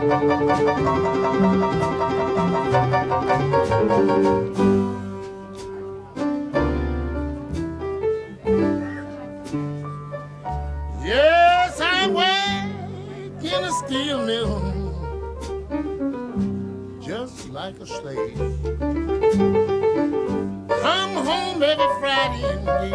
Yes, I work in a steel mill just like a slave. Come home every Friday and